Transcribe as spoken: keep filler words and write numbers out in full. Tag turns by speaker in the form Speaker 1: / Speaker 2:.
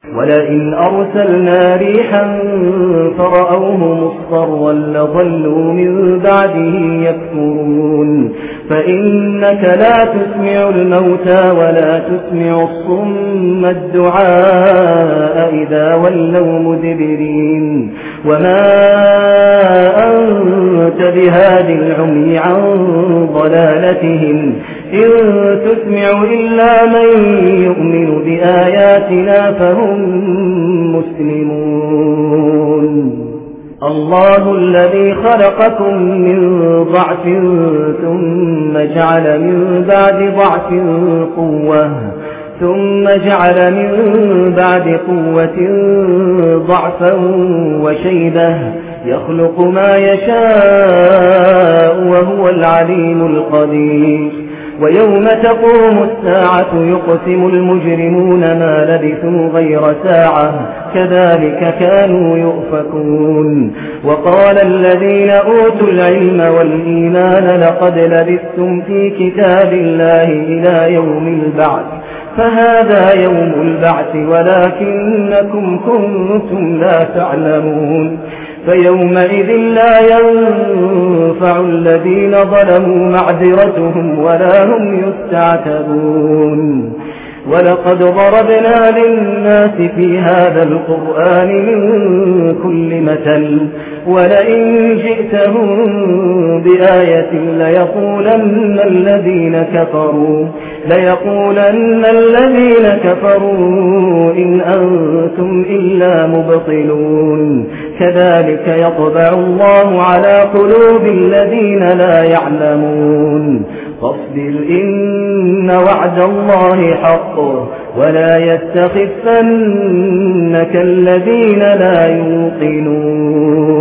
Speaker 1: ولئن أرسلنا ريحا فرأوه مصفرا لظلوا من بعده يكفرون فإنك لا تسمع الموتى ولا تسمع الصم الدعاء إذا ولوا مدبرين وما أنت بهاد العمي عن ضلالتهم إن تسمع إلا من يؤمن بآياتنا فهم مسلمون الله الذي خلقكم من ضعف ثم جعل من بعد ضعف قوة ثم جعل من بعد قوة ضعفا وشيبة يخلق ما يشاء وهو العليم القدير ويوم تقوم الساعة يقسم المجرمون ما لبثوا غير ساعة كذلك كانوا يؤفكون وقال الذين أوتوا العلم والإيمان لقد لبثتم في كتاب الله إلى يوم البعث فهذا يوم البعث ولكنكم كنتم لا تعلمون فيومئذ لا ينفع الذين ظلموا معذرتهم ولا هم يستعتبون ولقد ضربنا للناس في هذا القرآن من كل مثل ولئن جئتهم بآية ليقولن الذين كفروا ليقولن الذين كفروا إن أنتم إلا مبطلون كذلك يطبع الله على قلوب الذين لا يعلمون فاصبر إن وعد الله حق ولا يستخفنك الذين لا يوقنون